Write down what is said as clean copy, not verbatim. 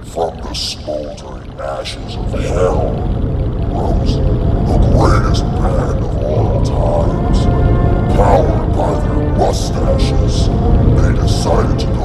From the smoldering ashes of hell rose the greatest band of all times. Powered by their mustaches, they decided to